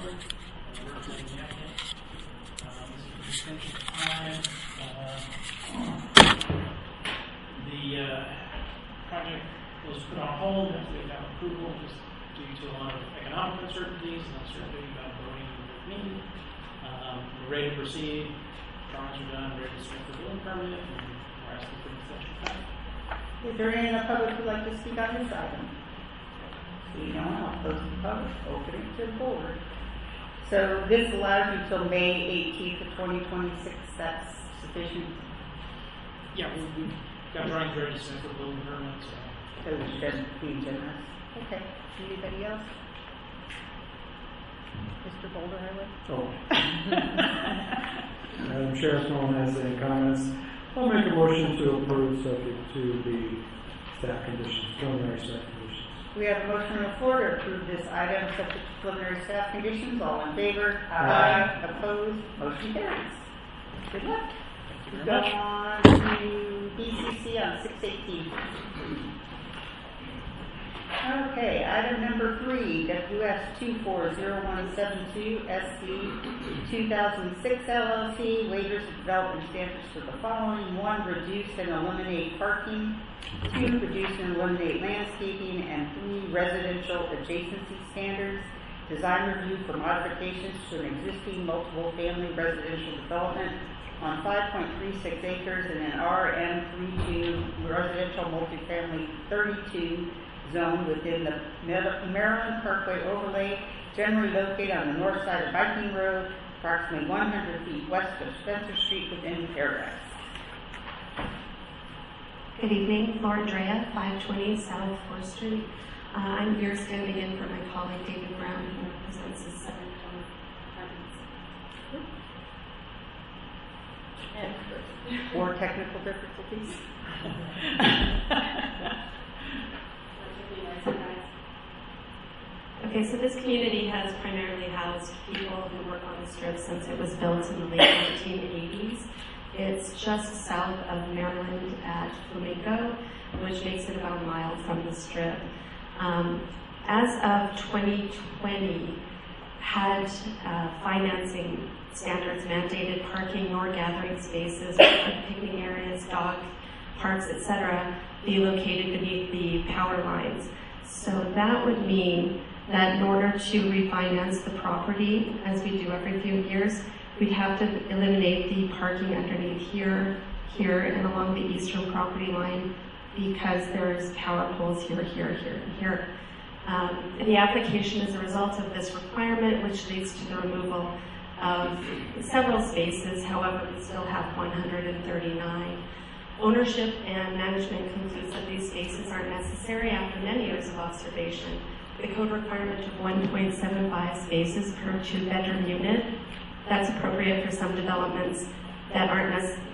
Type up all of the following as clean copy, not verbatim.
forward. Representing the applicant. This is an extension of time. The project was put on hold after they got approval just due to a lot of economic uncertainties and uncertainty about voting with me. We're ready to proceed. Drawings are done, ready to submit the building permit, and we're asking for an extension of time. Is there any in the public who'd like to speak on this item? See no one, I'll close the public, open it to the board. So this allows you till May 18th of 2026, that's sufficient? Yeah, we've got drawings ready to submit for the building permit, so. So we should be generous. Okay, anybody else? Mr. Boulder, Madam Chair, if no one has any comments, I'll make a motion to approve subject to the staff conditions, preliminary staff conditions. We have a motion on the floor to approve this item subject to preliminary staff conditions. All in favor? Aye. Opposed? Motion carries. Good luck. Thank you We very go much. on to BCC on 618. Okay, item number 3, WS 240172 SC 2006 LLC, waivers of development standards for the following: 1, reduce and eliminate parking; 2, reduce and eliminate landscaping; and 3, residential adjacency standards. Design review for modifications to an existing multiple family residential development on 5.36 acres in an RM32 residential multifamily 32 zone within the Maryland Parkway overlay, generally located on the north side of Viking Road, approximately 100 feet west of Spencer Street within Fairfax. Good evening, Laura Drea, 520 South 4th Street. I'm here standing in for my colleague David Brown, who represents the 7 apartments. Or technical difficulties? Okay, so this community has primarily housed people who work on the Strip since it was built in the late 1980s. It's just south of Maryland at Flamingo, which makes it about a mile from the Strip. As of 2020, had financing standards mandated parking or gathering spaces, like picnic areas, dog parks, etc., be located beneath the power lines. So that would mean that in order to refinance the property, as we do every few years, we'd have to eliminate the parking underneath here, and along the eastern property line, because there's power poles here, and here. The application is a result of this requirement, which leads to the removal of several spaces. However, we still have 139. Ownership and management concludes that these spaces are necessary after many years of observation. The code requirement of 1.75 spaces per 2-bedroom unit, that's appropriate for some developments that aren't necessary.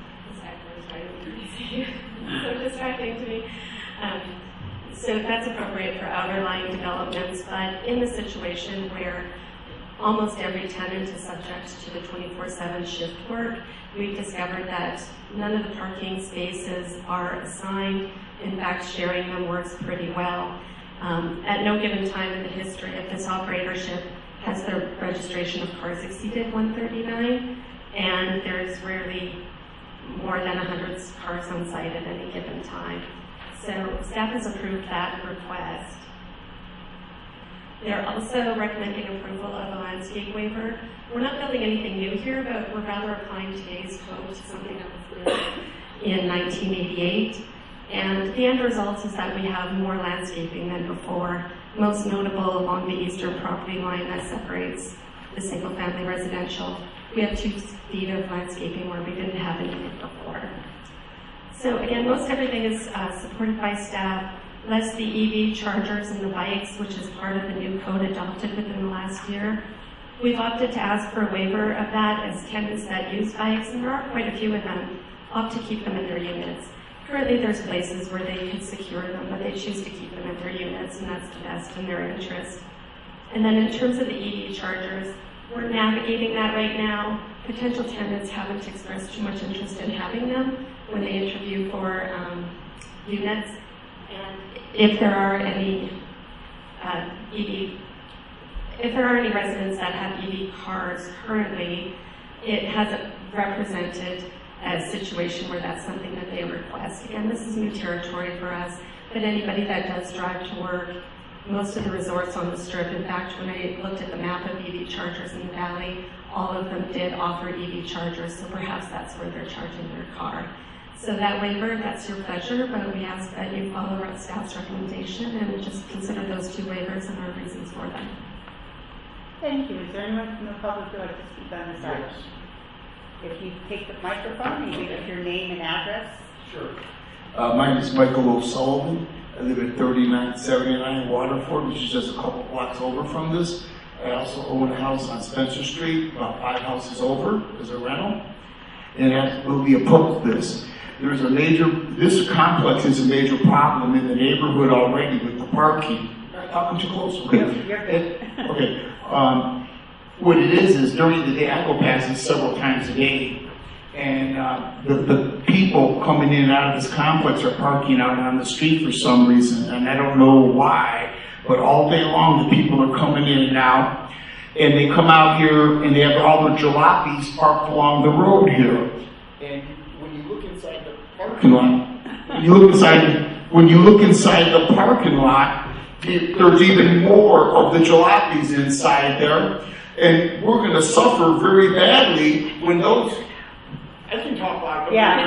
So distracting to me. So that's appropriate for outlying developments, but in the situation where almost every tenant is subject to the 24/7 shift work, we've discovered that none of the parking spaces are assigned. In fact, sharing them works pretty well. At no given time in the history of this operatorship has the registration of cars exceeded 139, and there's rarely more than 100 cars on site at any given time. So staff has approved that request. They're also recommending approval of a landscape waiver. We're not building anything new here, but we're rather applying today's code to something that was built in 1988. And the end result is that we have more landscaping than before, most notable along the eastern property line that separates the single-family residential. We have 2 feet of landscaping where we didn't have any before. So again, most everything is supported by staff, less the EV chargers and the bikes, which is part of the new code adopted within the last year. We've opted to ask for a waiver of that as tenants that use bikes, and there are quite a few of them, opt to keep them in their units. Currently, there's places where they can secure them, but they choose to keep them in their units, and that's the best in their interest. And then in terms of the EV chargers, we're navigating that right now. Potential tenants haven't expressed too much interest in having them when they interview for units. And if there are any EV if there are any residents that have EV cars currently, it hasn't represented a situation where that's something that they request. Again, this is new territory for us, but anybody that does drive to work, most of the resorts on the Strip, in fact, when I looked at the map of EV chargers in the valley, all of them did offer EV chargers, so perhaps that's where they're charging their car. So that waiver, that's your pleasure, but we ask that you follow our staff's recommendation and just consider those two waivers and our reasons for them. Thank you. Is there anyone from the public who would like to speak on this item? If you take the microphone and give us your name and address. Sure. My name is Michael O'Sullivan. I live at 3979 Waterford, which is just a couple blocks over from this. I also own a house on Spencer Street, about 5 houses over, as a rental. And that will be opposed to this. This complex is a major problem in the neighborhood already with the parking. Talking too close? Okay. Okay. What it is during the day, I go past it several times a day, and the people coming in and out of this complex are parking out on the street for some reason, and I don't know why, but all day long the people are coming in and out, and they come out here and they have all the jalopies parked along the road here. And when you look inside the parking lot, when you look inside the parking lot, there's even more of the jalopies inside there, and we're going to suffer very badly when those. I can talk about it. Yeah.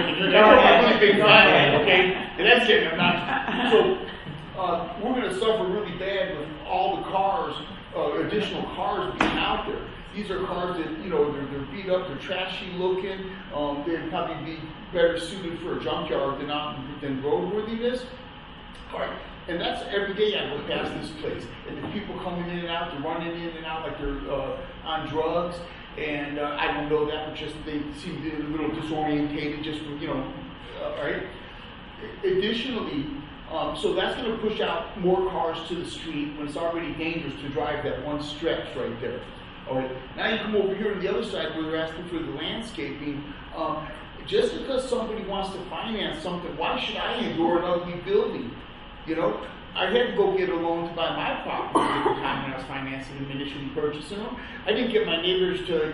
Okay, and that's getting enough. So we're going to suffer really bad with all the cars, additional cars being out there. These are cars that, they're beat up, they're trashy looking. They'd probably be better suited for a junkyard than roadworthiness. All right. And that's every day I go past this place. And the people coming in and out, they're running in and out like they're on drugs. And I don't know that, but just they seem a little disorientated just from, all right. Additionally, so that's going to push out more cars to the street when it's already dangerous to drive that one stretch right there. All right. Now you come over here on the other side where they're asking for the landscaping. Just because somebody wants to finance something, why should I endure an ugly building? I had to go get a loan to buy my property at the time when I was financing them, initially purchasing them. I didn't get my neighbors to,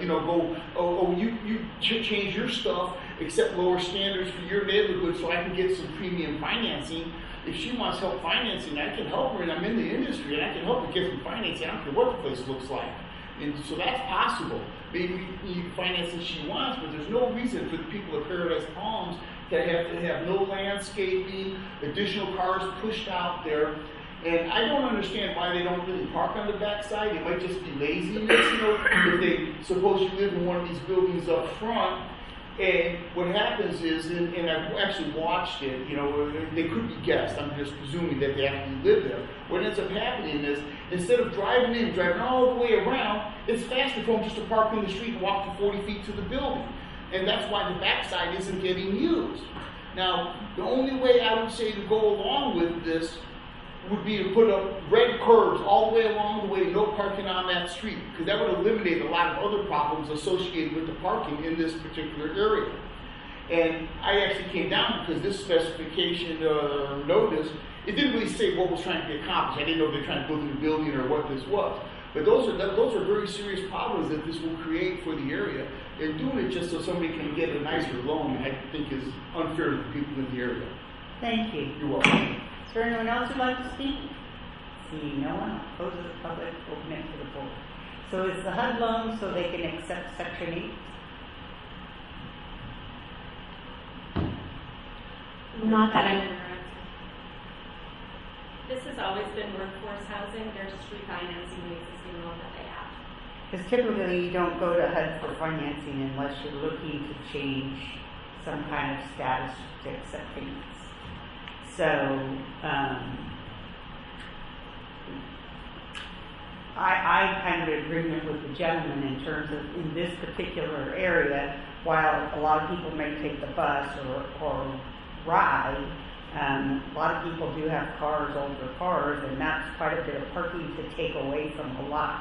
you change your stuff, accept lower standards for your neighborhood so I can get some premium financing. If she wants help financing, I can help her, and I'm in the industry, and I can help her get some financing. I don't care what the place looks like. And so that's possible. Maybe you can finance what she wants, but there's no reason for the people of Paradise Palms to have no landscaping, additional cars pushed out there. And I don't understand why they don't really park on the backside. It might just be laziness, if they suppose you live in one of these buildings up front. And what happens is, and I've actually watched it, they could be guests. I'm just presuming that they actually live there. What ends up happening is, instead of driving all the way around, it's faster for them just to park in the street and walk the 40 feet to the building. And that's why the backside isn't getting used. Now, the only way I would say to go along with this would be to put up red curbs all the way along the way, no parking on that street, because that would eliminate a lot of other problems associated with the parking in this particular area. And I actually came down because this specification notice, it didn't really say what was trying to be accomplished. I didn't know if they were trying to build a new building or what this was. But those are very serious problems that this will create for the area. And doing it just so somebody can get a nicer loan, I think, is unfair to the people in the area. Thank you. You're welcome. Is there anyone else who'd like to speak? Seeing no one, I'll close the public, open it to the board. So is the HUD loan so they can accept Section 8? Not that I'm This has always been workforce housing. They're just refinancing the existing loan that they have. Because typically you don't go to HUD for financing unless you're looking to change some kind of status to accept payments. So, I kind of agreement with the gentleman in terms of in this particular area, while a lot of people may take the bus or ride, a lot of people do have cars, older cars, and that's quite a bit of parking to take away from a lot,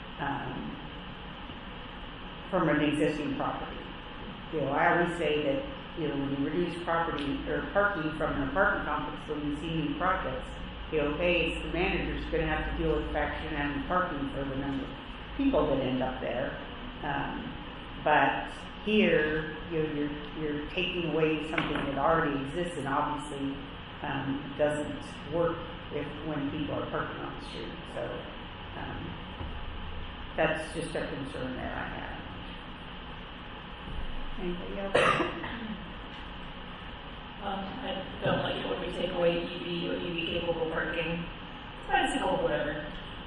from an existing property. I always say that, when you reduce property or parking from an apartment complex when you see new projects, okay, the manager's gonna have to deal with fraction and parking for the number of people that end up there. But here, you're taking away something that already exists and obviously doesn't work when people are parking on the street. So that's just a concern that I have. Anybody else? I don't like it when we take away EV or EV capable parking. Bicycle, whatever.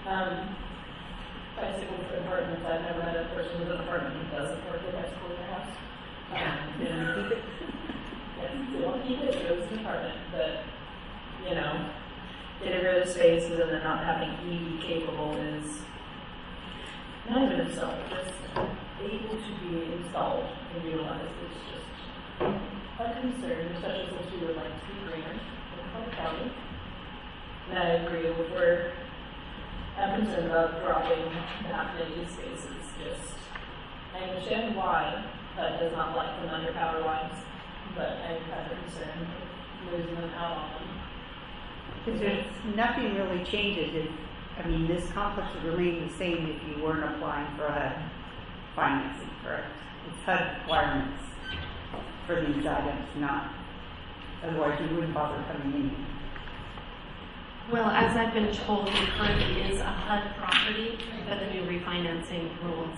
Bicycle for apartments. I've never met a person with an apartment who doesn't park their bicycle in their house. They don't keep it. Yes, they don't keep it. It goes to the apartment. But, you know, getting rid of spaces and then not having EV capable is not even installed, just able to be installed and utilized. It's just a concern, especially since we would like to be greener in Clark County. And I agree with where I'm concerned about dropping that many spaces. Just, I understand why that does not like them under power lines, but I'm kind of concerned with losing them out on them. Because nothing really changes. This complex would remain the same if you weren't applying for HUD financing, correct? It's HUD requirements for these items, not, otherwise you wouldn't bother coming in. Well, as I've been told, it currently is a HUD property, but the new refinancing rules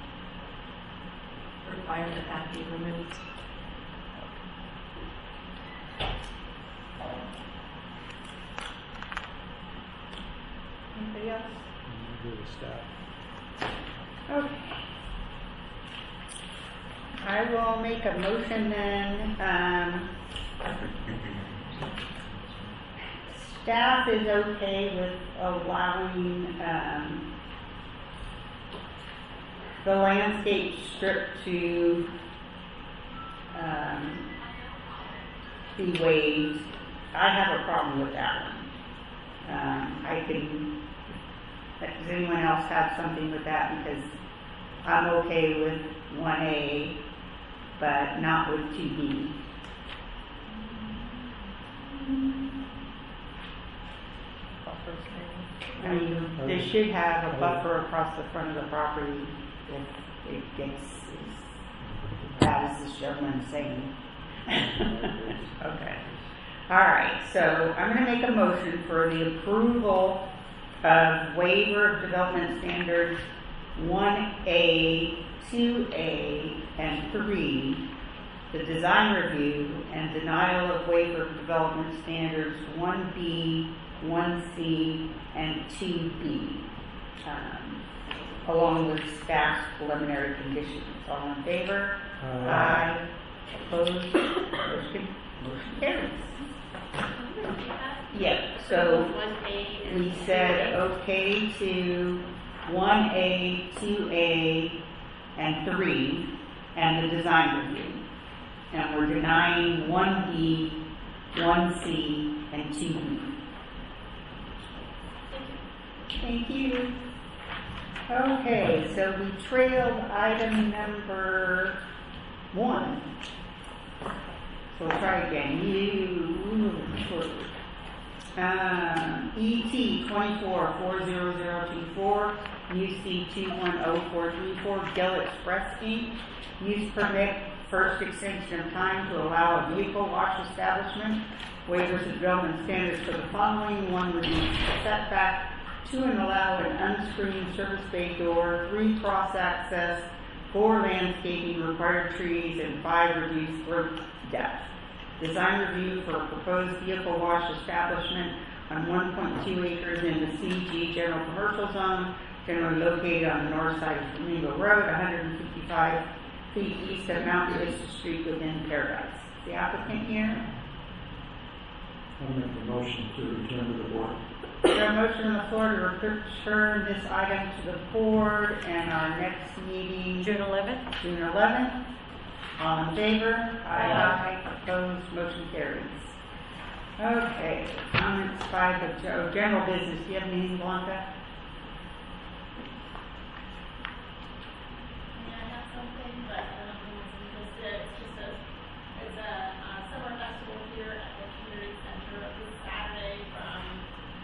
require that be removed. Anybody else? Agree with staff. Okay. I will make a motion then. Staff is okay with allowing the landscape strip to be waived. I have a problem with that one. Does anyone else have something with that? Because I'm okay with 1A, but not with 2B. They should have a buffer across the front of the property if it gets as bad as this gentleman is saying. Okay. All right, so I'm going to make a motion for the approval of waiver of development standards 1A, 2A, and 3, the design review, and denial of waiver of development standards 1B, 1C, and 2B, along with staff's preliminary conditions. All in favor? Aye. Opposed? Motion carries. Yeah, so we said okay to 1A, 2A, and 3, and the design review. And we're denying 1B, 1C, and 2B. Thank you. Okay, so we trailed item number 1. So we'll try again. ET 24-40024, UC 210434, Gill Express Inc. Use permit, first extension of time to allow a vehicle wash establishment. Waivers of development standards for the following: 1, reduce setback; 2, and allow an unscreened service bay door; 3, cross access; 4, landscaping, required trees; and 5, reduced roof depth. Design review for a proposed vehicle wash establishment on 1.2 acres in the CG General Commercial Zone, generally located on the north side of Flamingo Road, 155 feet east of Mountain Vista Street within Paradise. The applicant here? I'll make a motion to return to the board. Is there a motion on the floor to return this item to the board and our next meeting? June 11th? June 11th. All in favor? Aye. Opposed? Motion carries. Okay, comments by the general business. Do you have anything, Blanca? Yeah, I have something, but I don't know if it's interested. It's a summer festival here at the community center this Saturday from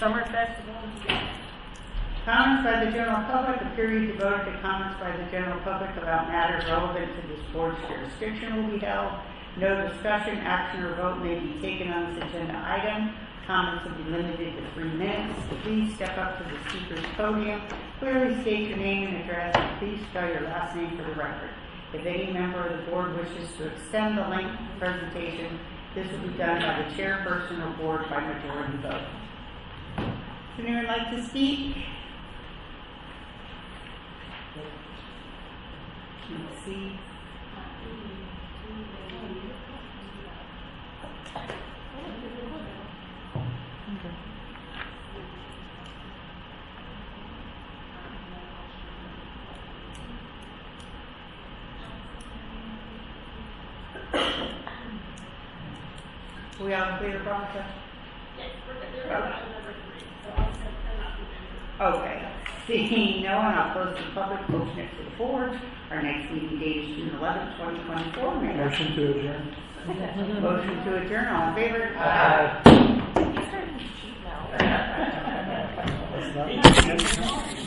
Summer Festival. Comments by the general public, a period devoted to comments by the general public about matters relevant to this board's jurisdiction will be held. No discussion, action, or vote may be taken on this agenda item. Comments will be limited to 3 minutes. Please step up to the speaker's podium, clearly state your name and address, and please spell your last name for the record. If any member of the board wishes to extend the length of the presentation, this will be done by the chairperson or board by majority vote. Would anyone like to speak? Let's see. We all clear, Veronica? Yes, we're good. They're about number 3, so I'll send them out. Okay. Seeing no one, I'll close the public motion next to the board. Our next meeting date is June 11th, 2024. May I- Motion to adjourn. Motion to adjourn. All in favor? That's not-